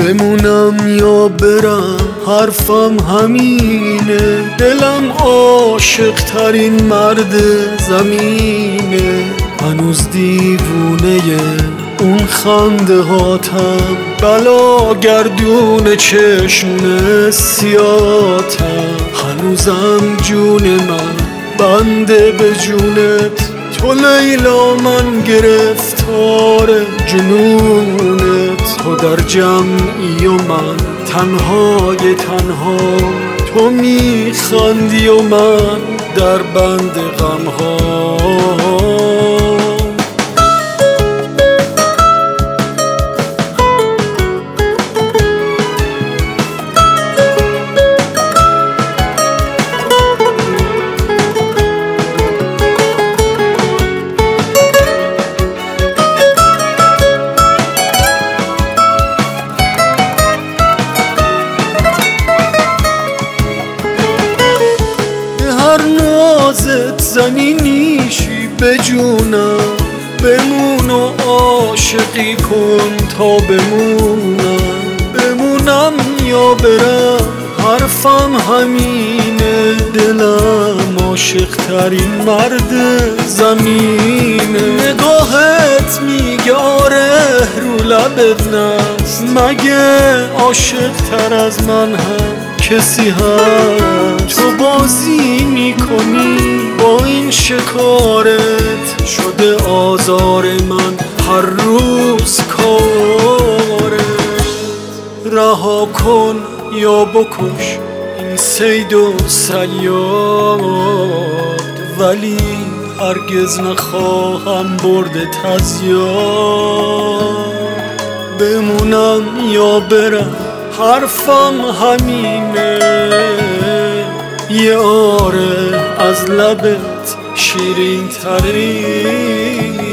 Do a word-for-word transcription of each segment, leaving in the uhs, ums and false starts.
بمونم یا برم حرفم همینه، دلم عاشق ترین مرد زمینه. هنوز دیوونه اون خنده هاتم، بلا گردون چشم سیاتم. هنوزم جون من بنده به جونت، تو لیلا من گرفتار جنونت. تو در جمعی و من تنهای تنها، تو میخندی و من در بند غمها. هر نازت زنی نیشی به جونم، بمون و عاشقی کن تا بمونم. بمونم یا برم حرفم همینه، دلم عاشق ترین مرد زمینه. نگاهت میگه آره رو لبت نست، مگه عاشق تر از من هم کسی هست؟ تو بازی میکنی با این شکارت، شده آزار من هر روز کارت. رها کن یا بکش این صید و صیاد، ولی هرگز نخواهم بردت از یاد. بمونم یا برم حرفم همینه، یه آره از لبت شیرین ترینه.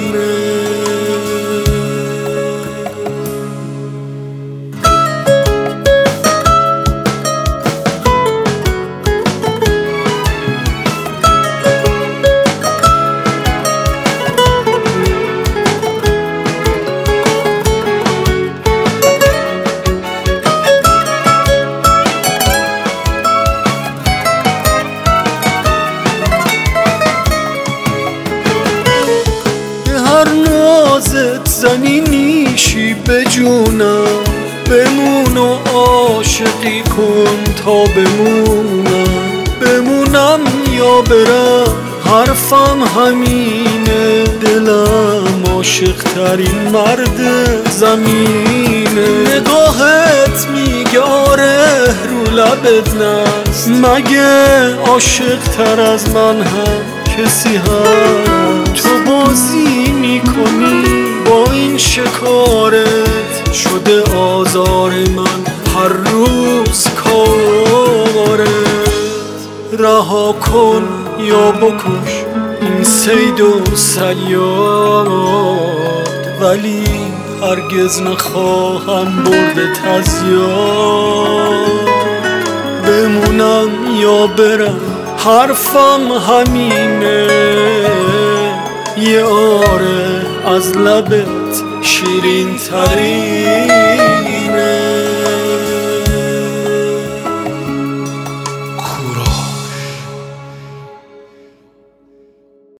هر نازت زنی نیشی به جونم، بمون و عاشقی کن تا بمونم. بمونم یا برم حرفم همینه، دلم عاشق ترین مرد زمینه. نگاهت میگه آره رو لبت نست، مگه عاشق تر از من هم کسی هست؟ تو بازی میکنی با این شکارت، شده آزار من هر روز کارت. رها کن یا بکش این صید و صیاد، ولی هرگز نخواهم بردت از یاد. بمونم یا برم حرفم همینه، یه آره از لبت شیرین ترین